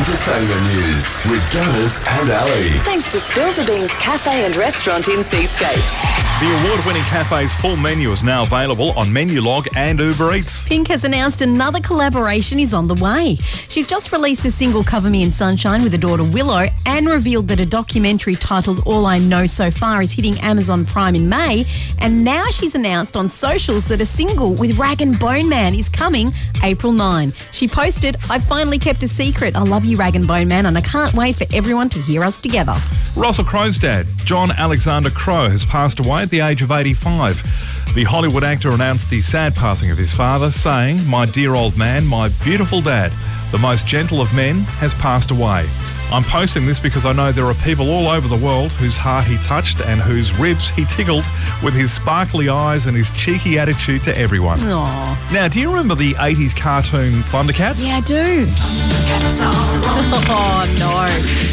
Entertainment news with Gunners and Ali. Thanks to Spill the Beans Cafe and Restaurant in Seascape. The award-winning cafe's full menu is now available on Menulog and Uber Eats. Pink has announced another collaboration is on the way. She's just released a single, Cover Me in Sunshine, with her daughter Willow, and revealed that a documentary titled All I Know So Far is hitting Amazon Prime in May. And now she's announced on socials that a single with Rag and Bone Man is coming April 9. She posted, "I finally kept a secret. I love you, Rag and Bone Man, and I can't wait for everyone to hear us together." Russell Crowe's dad, John Alexander Crowe, has passed away at the age of 85. The Hollywood actor announced the sad passing of his father, saying, "My dear old man, my beautiful dad, the most gentle of men, has passed away. I'm posting this because I know there are people all over the world whose heart he touched and whose ribs he tickled with his sparkly eyes and his cheeky attitude to everyone." Aww. Now, do you remember the 80s cartoon Thundercats? Yeah, I do. Oh, no.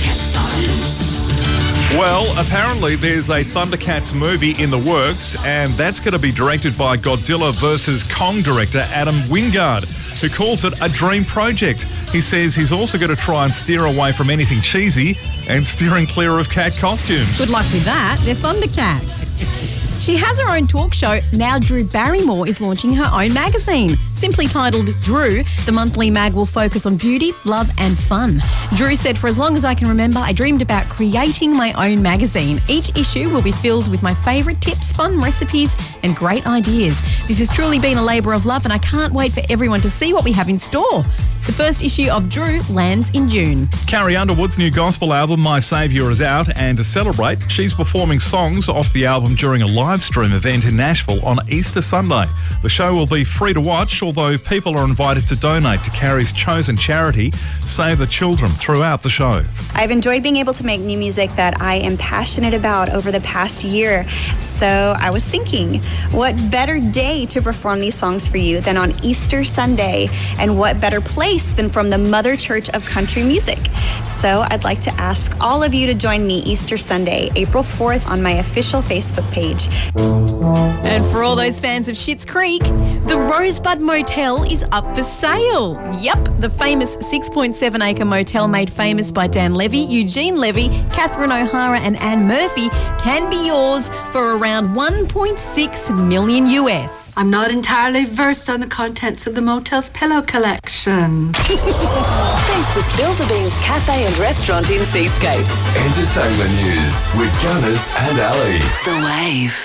Well, apparently there's a Thundercats movie in the works, and that's going to be directed by Godzilla vs. Kong director Adam Wingard, who calls it a dream project. He says he's also going to try and steer away from anything cheesy and steering clear of cat costumes. Good luck with that. They're Thundercats. She has her own talk show. Now Drew Barrymore is launching her own magazine. Simply titled Drew, the monthly mag will focus on beauty, love and fun. Drew said, "For as long as I can remember, I dreamed about creating my own magazine. Each issue will be filled with my favourite tips, fun recipes and great ideas. This has truly been a labour of love and I can't wait for everyone to see what we have in store." The first issue of Drew lands in June. Carrie Underwood's new gospel album, My Saviour, is out, and to celebrate, she's performing songs off the album during a live stream event in Nashville on Easter Sunday. The show will be free to watch, although people are invited to donate to Carrie's chosen charity, Save the Children, throughout the show. I've enjoyed being able to make new music that I am passionate about over the past year. So I was thinking, what better day to perform these songs for you than on Easter Sunday? And what better place than from the Mother Church of Country Music? So I'd like to ask all of you to join me Easter Sunday, April 4th, on my official Facebook page. And for all those fans of Schitt's Creek, the Rosebud Motel is up for sale. Yep, the famous 6.7-acre motel made famous by Dan Levy, Eugene Levy, Catherine O'Hara and Anne Murphy can be yours for around $1.6 million US. I'm not entirely versed on the contents of the motel's pillow collection. Thanks to Spill the Beans Cafe and Restaurant in Seascape. Entertainment news with Gunners and Ali. The Wave.